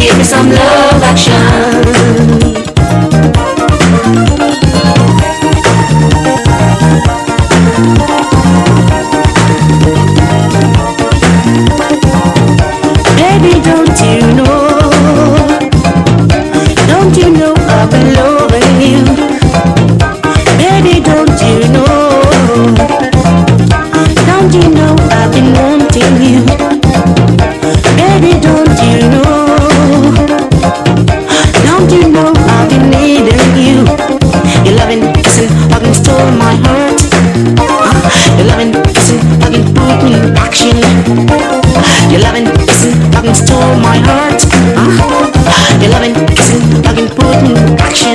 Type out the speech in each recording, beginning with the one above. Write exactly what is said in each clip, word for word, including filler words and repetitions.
give me some love action. Baby, don't you know, don't you know I've been loving you? Baby, don't you know, don't you know I've been wanting you? Baby, don't you know, don't you know I've been needing you? Your loving, kissing, hugging stole my heart. Your loving, kissing, hugging put me in action. Your loving, kissing, hugging stole my heart. Your loving, kissing, hugging put me in action.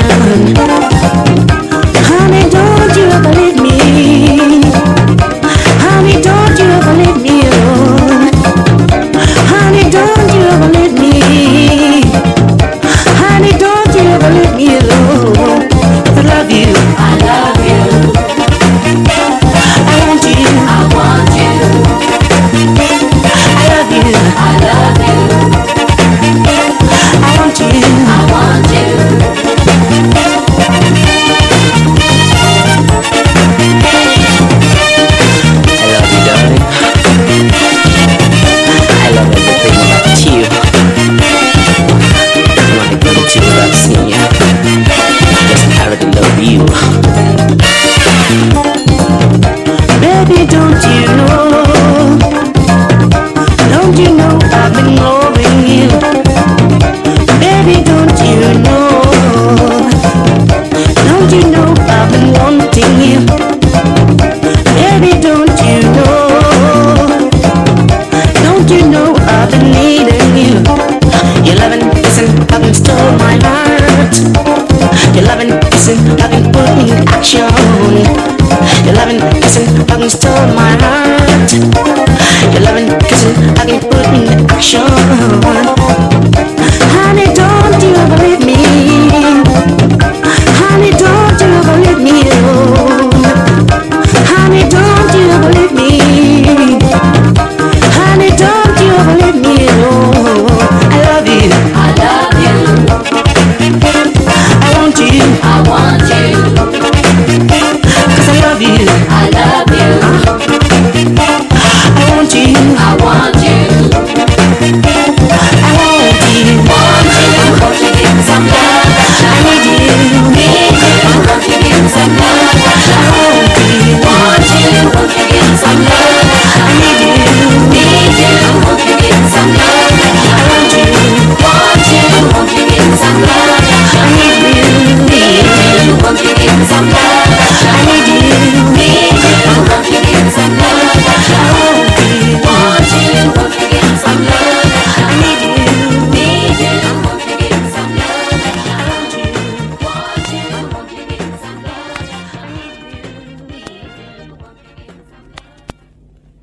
Honey, don't you ever leave me. Honey, don't you ever leave me alone. Honey, don't you ever leave me. Honey, don't you ever leave me alone. I love you. I love you. I want you. I want you. I love you. I love you. I want you. I want you. I love you, darling. I love everything about you. When I go to you, I've seen you. Yes, I really love you. Baby, don't